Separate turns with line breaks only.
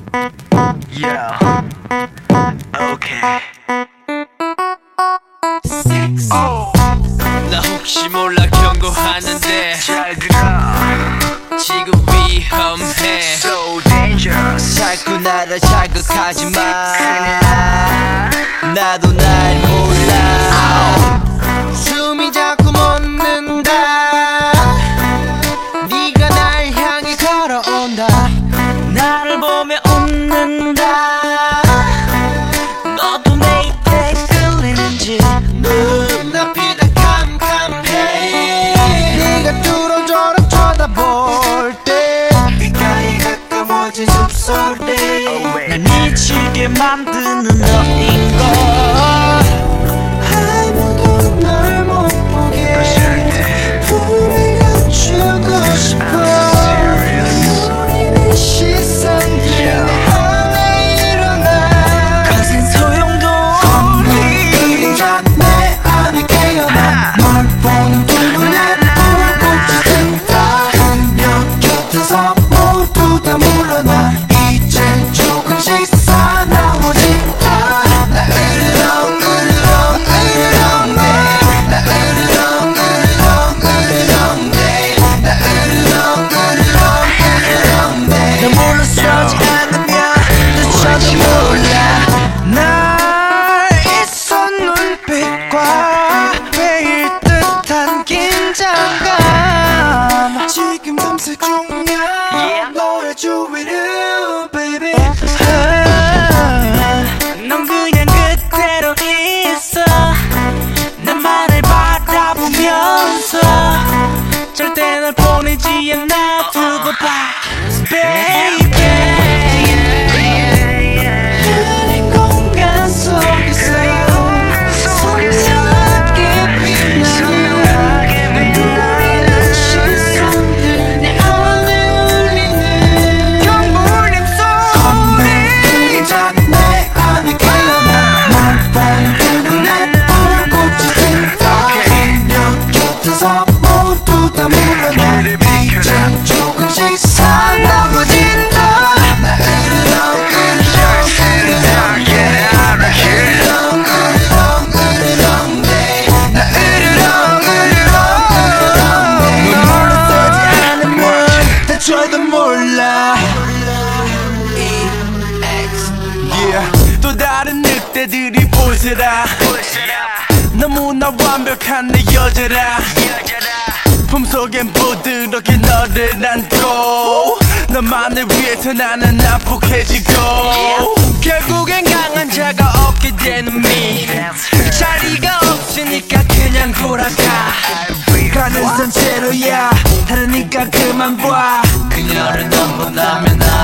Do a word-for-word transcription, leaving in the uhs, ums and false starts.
Yeah. Okay.
oh. 나 혹시 몰라 경고하는데
잘 들어.
지금 위험해
So dangerous.
자꾸 나를 자극하지 마 나도 날 몰라 숨이 자꾸 멎는다 네가 날 향해 걸어온다 나를 보며 웃는다 너도 내 입에 끌리는지 눈앞이 다 캄캄해 네가 뚫어져라 쳐다볼 때 귓가에 가까워진 숨소리 날 미치게 만드는 너인걸 아무도 널 못 보게 불을 감추고 싶어 우리는 시선들 안에 일어나 거센 소용도 없니 그림자 내 안에 깨어나 널 보는 눈에 불꽃이 든다 한 벽 곁에서 모두 다 물러나 이젠 조금씩 사나워진다 나 으르렁 으르렁 으르렁대 나 으르렁 으르렁 으르렁대 나 으르렁 으르렁 으르렁대 너 물러서지 않으면 미쳐도 몰라 날 있어 눈빛과 베일 듯한 긴장감 지금 탐색 중이야 너의 주위를 baby 넌 그냥 그대로 있어 나만을 바라보면서 절대 널 보내지 않아 두고 봐 baby 그린 공간 속에서 선명하게 빛나는 눈부리는 시선들 내 안에 울리는 경물림 소리 그림자 내 안에 깨어나 널 보는 눈에 불꽃이 든다 한 곁에서 모두 다 물러나 이젠 조금씩 사나워진다 나 으르렁 으르렁 으르렁 나 으르렁 으르렁 으르렁대 나 으르렁 으르렁 으르렁대 넌 물러서지 않으면 다쳐도 몰라 Yeah. 또 다른 늑대들이 보세라 너무나 완벽한 내 여자라 품속엔 부드럽게 너를 안고 너만을 위해서 나는 난폭해지고 결국엔 강한 자가 없게 되는 미 자리가 없으니까 그냥 돌아가 가는 산채로야 다르니까 그만 봐 그녀를 너무 나면 나